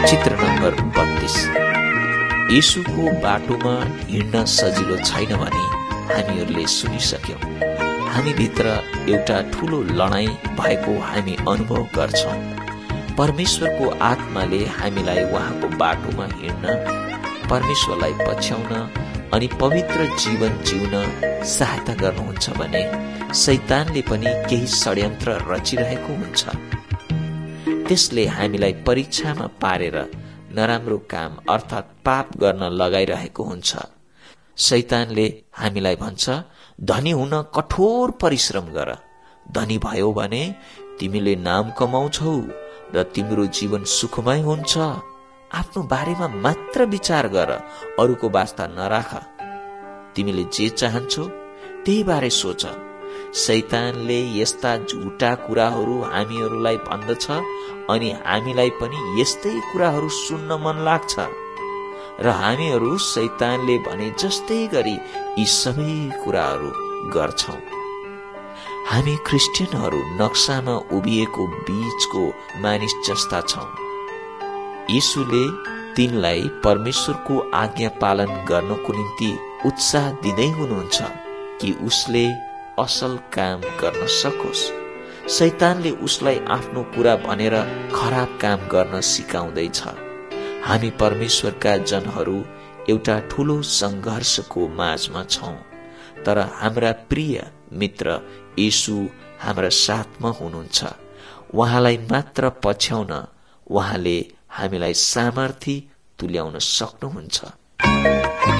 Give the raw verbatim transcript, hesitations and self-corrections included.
चित्र नम्बर बत्तीस। येशूको बाटोमा हिँड्न सजिलो छैन भने हामीहरूले सुनिसक्यौं। हामीभित्र एउटा ठूलो लडाईं भएको हामी अनुभव गर्छौं। परमेश्वरको आत्माले हामीलाई उहाँको बाटोमा हिँड्न, परमेश्वरलाई पछ्याउन अनि पवित्र जीवन जिउन सहायता गर्नुहुन्छ भने शैतानले पनि केही षड्यन्त्र रचिरहेको हुन्छ। त्यसले हामीलाई परीक्षामा पारेर नराम्रो काम अर्थात् पाप गर्न लगाइरहेको हुन्छ। शैतानले हामीलाई भन्छ, धनी हुन कठोर परिश्रम गर, धनी भयो भने तिमीले नाम कमाउँछौ र तिम्रो जीवन सुखमय हुन्छ। आफ्नो बारेमा मात्र विचार गर, अरूको वास्ता नराख। तिमीले जे चाहन्छौ त्यही बारे सोच। शैतानले यस्ता झुटा कुराहरू हामीहरूलाई भन्दछ अनि हामीलाई पनि यस्तै कुराहरू सुन्न मन लाग्छ र हामीहरू शैतानले भने जस्तै गरी यी सबै कुराहरू गर्छौं। हामी क्रिस्चियनहरू नक्सामा उभिएको बीचको मानिस जस्ता छौं। येशूले तिनलाई परमेश्वरको आज्ञा पालन गर्नको निम्ति उत्साह दिँदै हुनुहुन्छ कि उसले असल काम गर्न सकोस्। शैतानले उसलाई आफ्नो कुरा भनेर खराब काम गर्न सिकाउँदैछ। हामी परमेश्वरका जनहरू एउटा ठूलो संघर्षको माझमा छौं, तर हाम्रा प्रिय मित्र येशू हाम्रा साथमा हुनुहुन्छ। उहाँलाई मात्र पछ्याउन उहाँले हामीलाई सामर्थ्य तुल्याउन सक्नुहुन्छ।